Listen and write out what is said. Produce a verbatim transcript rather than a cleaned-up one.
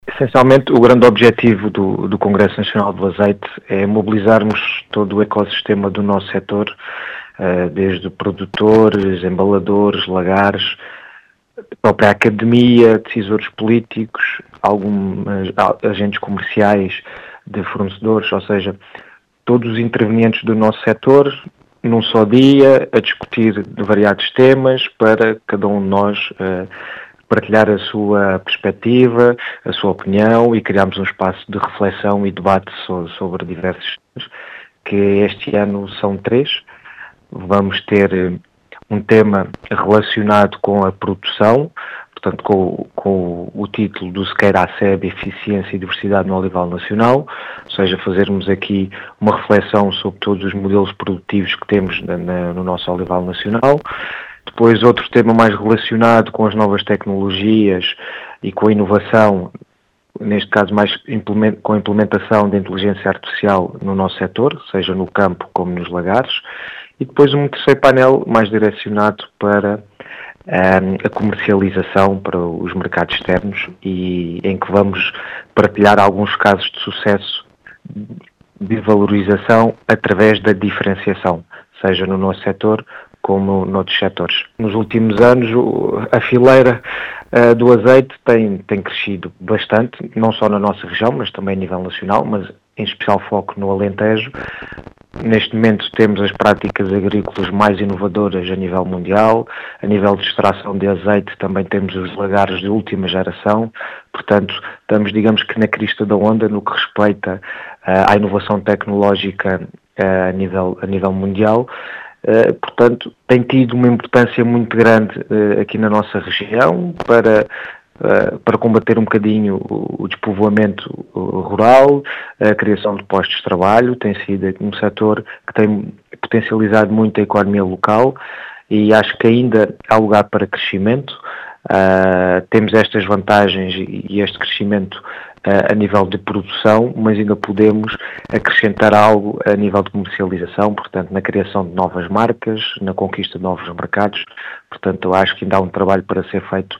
Essencialmente, o grande objetivo do, do Congresso Nacional do Azeite é mobilizarmos todo o ecossistema do nosso setor, uh, desde produtores, embaladores, lagares, a própria academia, decisores políticos, alguns agentes comerciais de fornecedores, ou seja, todos os intervenientes do nosso setor, num só dia, a discutir de variados temas para cada um de nós uh, partilhar a sua perspectiva, a sua opinião e criarmos um espaço de reflexão e debate so- sobre diversos temas, que este ano são três. Vamos ter eh, um tema relacionado com a produção, portanto com, com o título do Sequeira à SEB, Eficiência e Diversidade no Olival Nacional, ou seja, fazermos aqui uma reflexão sobre todos os modelos produtivos que temos na, na, no nosso Olival Nacional. Depois outro tema mais relacionado com as novas tecnologias e com a inovação, neste caso mais implement, com a implementação da inteligência artificial no nosso setor, seja no campo como nos lagares. E depois um terceiro painel mais direcionado para um, a comercialização para os mercados externos e em que vamos partilhar alguns casos de sucesso de valorização através da diferenciação, seja no nosso setor como noutros setores. Nos últimos anos, a fileira uh, do azeite tem, tem crescido bastante, não só na nossa região, mas também a nível nacional, mas em especial foco no Alentejo. Neste momento temos as práticas agrícolas mais inovadoras a nível mundial, a nível de extração de azeite também temos os lagares de última geração, portanto estamos, digamos que na crista da onda no que respeita uh, à inovação tecnológica uh, a, nível, a nível mundial. Uh, portanto, tem tido uma importância muito grande uh, aqui na nossa região para, uh, para combater um bocadinho o, o despovoamento rural, a criação de postos de trabalho. Tem sido um setor que tem potencializado muito a economia local e acho que ainda há lugar para crescimento. Uh, temos estas vantagens e este crescimento uh, a nível de produção, mas ainda podemos acrescentar algo a nível de comercialização, portanto, na criação de novas marcas, na conquista de novos mercados. Portanto, eu acho que ainda há um trabalho para ser feito